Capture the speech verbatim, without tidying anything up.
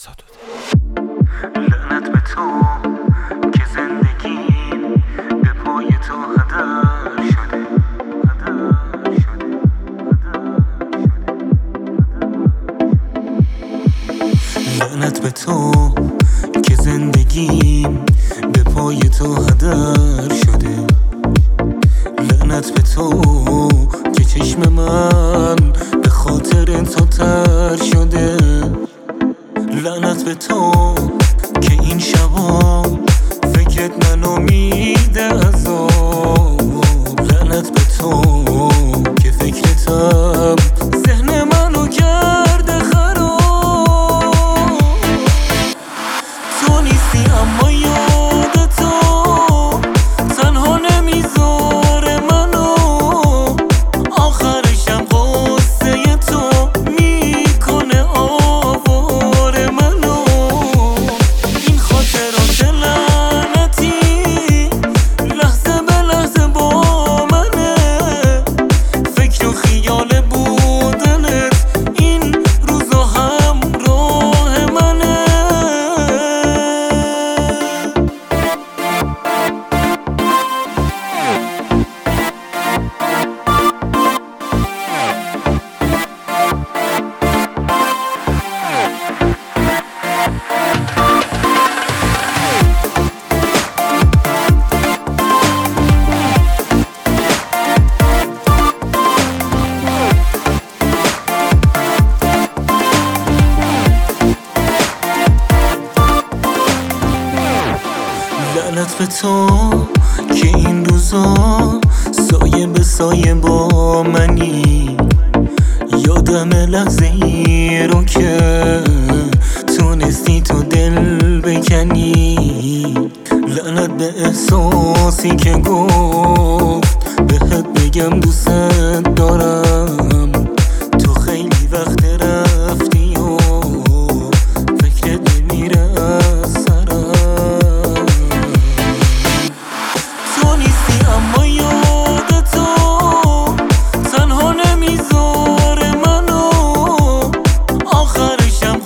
لعنت به تو که زندگیم به پای تو هدر شده، هدر شده، لعنت به تو که زندگیم به پای تو هدر شده، لعنت به تو که چشم من به خاطر تو تر شده، لعنت به تو که این شبا فکرت منو میده عذاب، لعنت به تو که فکرتم ذهن منو کرده خراب. تو نیستی اما یاد تو تنها نمیذاره منو، آخرشم قصه تو میکنه آواره منو. این خاطرات لعنتی لحظه به لحظه با منه، فکر و خیال بودنت این روزا همراه منه. لعنت به تو که این روزا سایه به سایه با منی، یادم لحظه ای رو که تونستی تو دل بکنی، لعنت به احساسی که گفت بهت بگم دوست دارم، تو خیلی وقت رفتی و فکرت نمیره از سرم. تو نیستی اما یاد تو تنها نمیذاره منو، آخرشم